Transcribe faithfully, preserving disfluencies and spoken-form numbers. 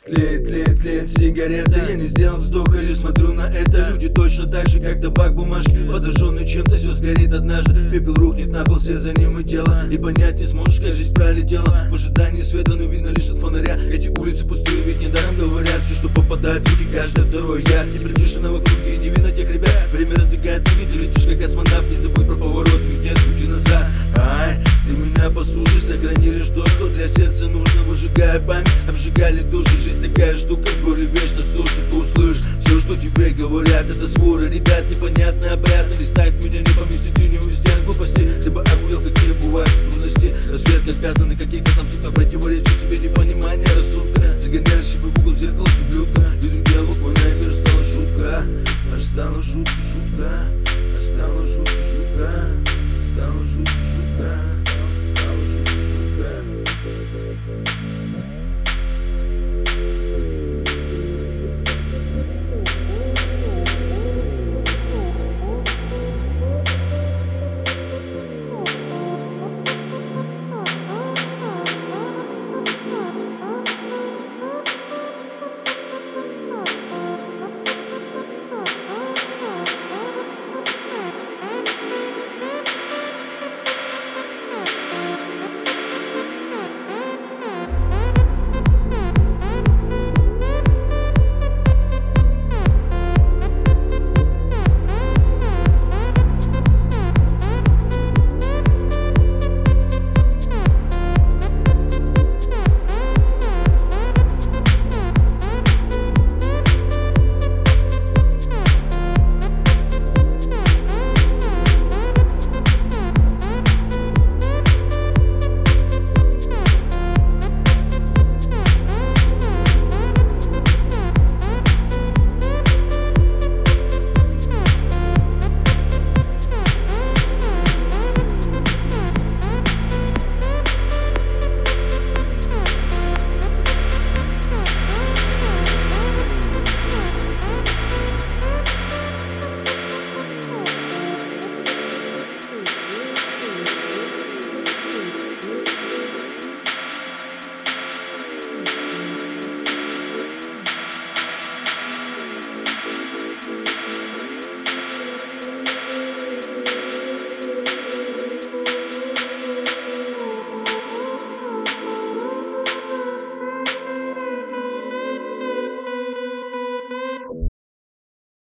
Тлеет, тлеет, тлеет сигарета. Я не сделал вздох или смотрю на это. Люди точно так же, как табак, бумажки, подожженный чем-то, все сгорит однажды. Пепел рухнет на пол, все за ним и тело. И понять не сможешь, как жизнь пролетела. В ожидании света, но видно лишь от фонаря. Эти улицы пустые, ведь недаром говорят. Все, что попадает в руки, каждое второе я. Теперь тишина вокруг и не видно тех ребят. Время раздвигает ноги, ты летишь как космонавт. Не забудь про поворот, ведь нет пути назад. Ай, ты меня послушай, сохрани лишь то, что для сердца нужно. Выжигая память, обжигали души. Жизнь такая штука, в горе вечно сушит. Ты услышишь все, что тебе говорят. Это свора, ребят, непонятный обряд. Или ставь меня, не поместить линию стен глупости. Ты бы охуел, какие бывают трудности. Рассвет как пятна на каких-то там, сука, противоречу себе непонимание рассудка. Загоняю себя в угол, в зеркало с ублюдка. Людям диалог, война и мир стала шутка. Аж стала шутка, шутка. Аж стала шутка, шутка. Стала шутка, шутка. Стала шутка, шутка.